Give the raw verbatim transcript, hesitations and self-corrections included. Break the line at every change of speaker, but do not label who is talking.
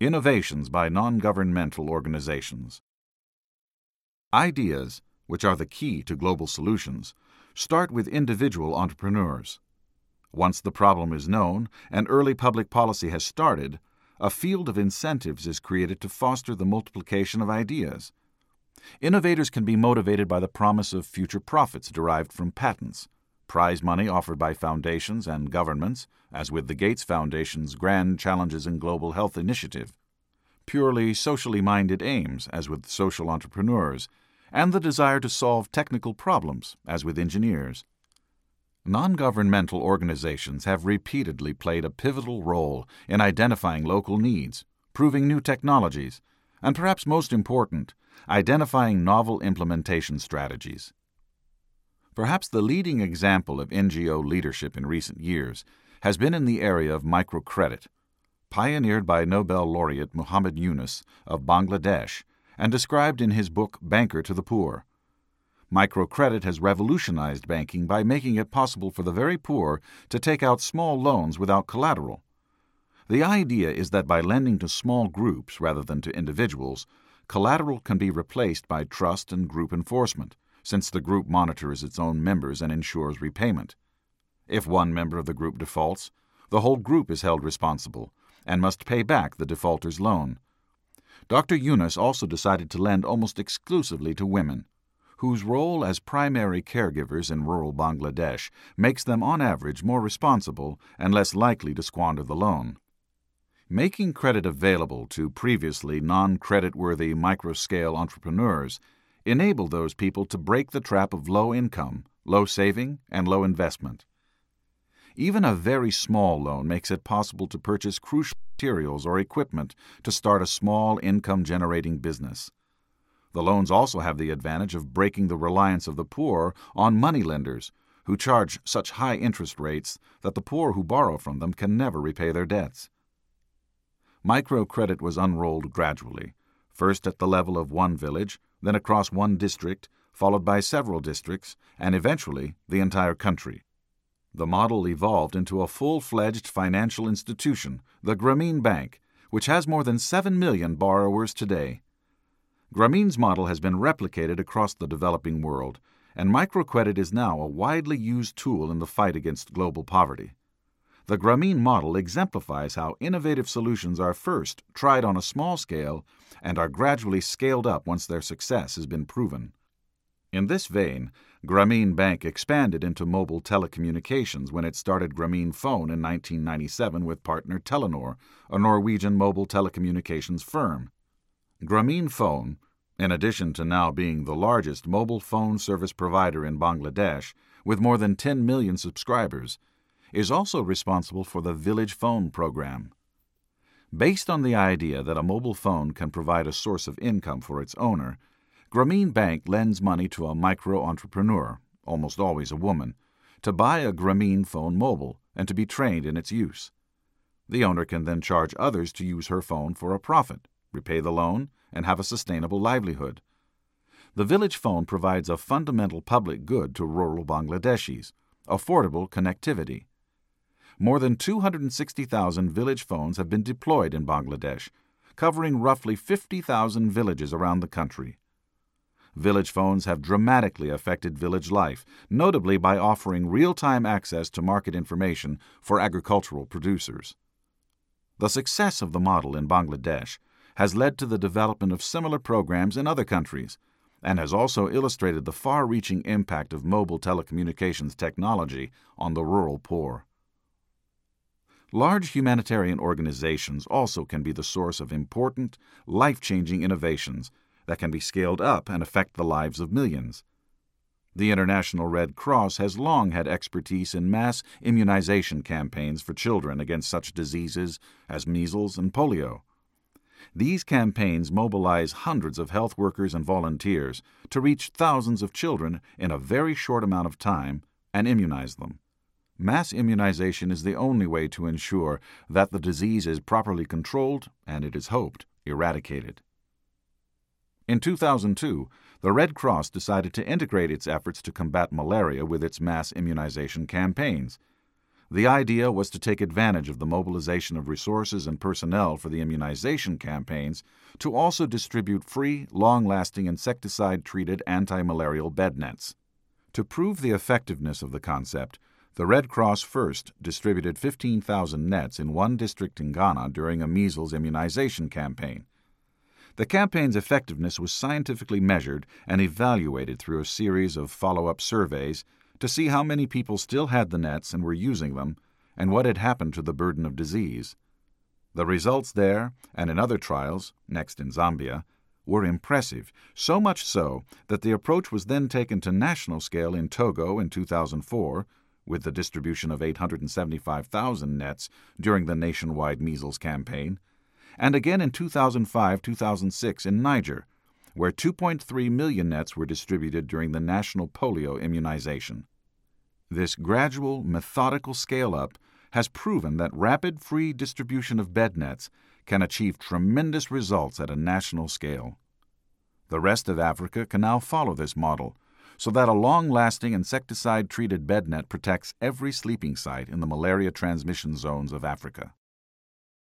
Innovations by non-governmental organizations. Ideas, which are the key to global solutions, start with individual entrepreneurs. Once the problem is known and early public policy has started, a field of incentives is created to foster the multiplication of ideas. Innovators can be motivated by the promise of future profits derived from patents, prize money offered by foundations and governments, as with the Gates Foundation's Grand Challenges in Global Health initiative, purely socially minded aims, as with social entrepreneurs, and the desire to solve technical problems, as with engineers. Non-governmental organizations have repeatedly played a pivotal role in identifying local needs, proving new technologies, and perhaps most important, identifying novel implementation strategies. Perhaps the leading example of N G O leadership in recent years has been in the area of microcredit, pioneered by Nobel laureate Muhammad Yunus of Bangladesh and described in his book Banker to the Poor. Microcredit has revolutionized banking by making it possible for the very poor to take out small loans without collateral. The idea is that by lending to small groups rather than to individuals, collateral can be replaced by trust and group enforcement, since the group monitors its own members and ensures repayment. If one member of the group defaults, the whole group is held responsible and must pay back the defaulter's loan. Doctor Yunus also decided to lend almost exclusively to women, whose role as primary caregivers in rural Bangladesh makes them on average more responsible and less likely to squander the loan. Making credit available to previously non-credit-worthy micro-scale entrepreneurs enabled those people to break the trap of low income, low saving, and low investment. Even a very small loan makes it possible to purchase crucial materials or equipment to start a small income-generating business. The loans also have the advantage of breaking the reliance of the poor on moneylenders, who charge such high interest rates that the poor who borrow from them can never repay their debts. Microcredit was unrolled gradually, first at the level of one village, then across one district, followed by several districts, and eventually the entire country. The model evolved into a full-fledged financial institution, the Grameen Bank, which has more than seven million borrowers today. Grameen's model has been replicated across the developing world, and microcredit is now a widely used tool in the fight against global poverty. The Grameen model exemplifies how innovative solutions are first tried on a small scale and are gradually scaled up once their success has been proven. In this vein, Grameen Bank expanded into mobile telecommunications when it started Grameen Phone in nineteen ninety-seven with partner Telenor, a Norwegian mobile telecommunications firm. Grameen Phone, in addition to now being the largest mobile phone service provider in Bangladesh, with more than ten million subscribers, is also responsible for the Village Phone program. Based on the idea that a mobile phone can provide a source of income for its owner, Grameen Bank lends money to a micro-entrepreneur, almost always a woman, to buy a Grameen Phone mobile and to be trained in its use. The owner can then charge others to use her phone for a profit, repay the loan, and have a sustainable livelihood. The Village Phone provides a fundamental public good to rural Bangladeshis, affordable connectivity. More than two hundred sixty thousand village phones have been deployed in Bangladesh, covering roughly fifty thousand villages around the country. Village phones have dramatically affected village life, notably by offering real-time access to market information for agricultural producers. The success of the model in Bangladesh has led to the development of similar programs in other countries, and has also illustrated the far-reaching impact of mobile telecommunications technology on the rural poor. Large humanitarian organizations also can be the source of important, life-changing innovations that can be scaled up and affect the lives of millions. The International Red Cross has long had expertise in mass immunization campaigns for children against such diseases as measles and polio. These campaigns mobilize hundreds of health workers and volunteers to reach thousands of children in a very short amount of time and immunize them. Mass immunization is the only way to ensure that the disease is properly controlled and, it is hoped, eradicated. In two thousand two, the Red Cross decided to integrate its efforts to combat malaria with its mass immunization campaigns. The idea was to take advantage of the mobilization of resources and personnel for the immunization campaigns to also distribute free, long-lasting insecticide-treated anti-malarial bed nets. To prove the effectiveness of the concept, the Red Cross first distributed fifteen thousand nets in one district in Ghana during a measles immunization campaign. The campaign's effectiveness was scientifically measured and evaluated through a series of follow-up surveys to see how many people still had the nets and were using them, and what had happened to the burden of disease. The results there, and in other trials, next in Zambia, were impressive, so much so that the approach was then taken to national scale in Togo in two thousand four, with the distribution of eight hundred seventy-five thousand nets during the nationwide measles campaign, and again in two thousand five to two thousand six in Niger, where two point three million nets were distributed during the national polio immunization. This gradual, methodical scale-up has proven that rapid free distribution of bed nets can achieve tremendous results at a national scale. The rest of Africa can now follow this model, so that a long-lasting insecticide-treated bed net protects every sleeping site in the malaria transmission zones of Africa.